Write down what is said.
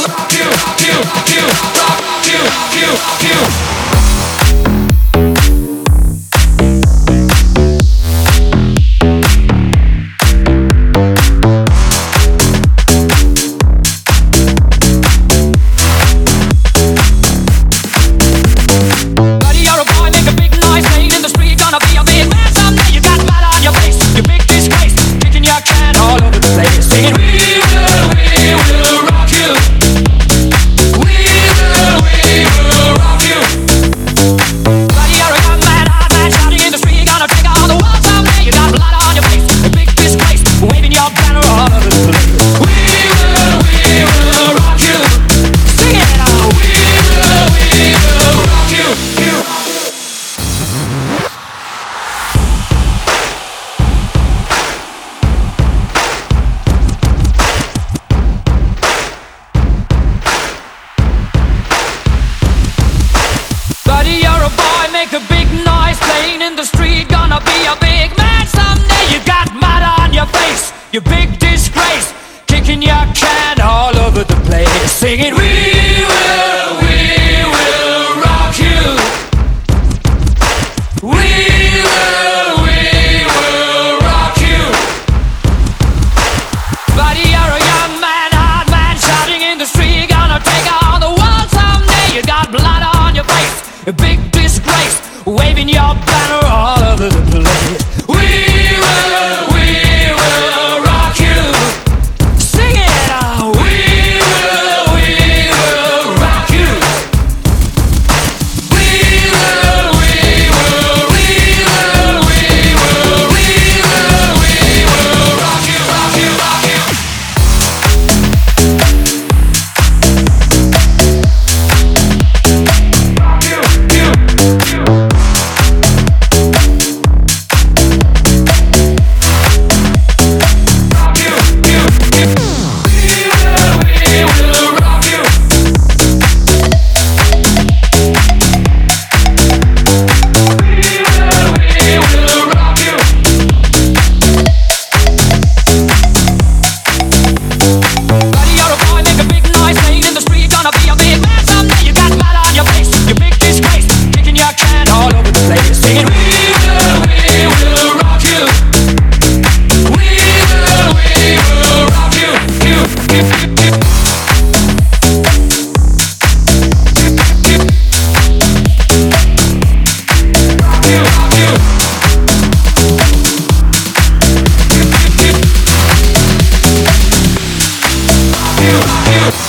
You big disgrace, kicking your can all over the place, singing we will rock you. We will rock you. Buddy, you're a young man, hard man, shouting in the street, gonna take on the world someday. You got blood on your face, a big disgrace, waving your banner all over the place. We will rock you. Sing it out. We will rock you. We will rock you, rock you, rock you. You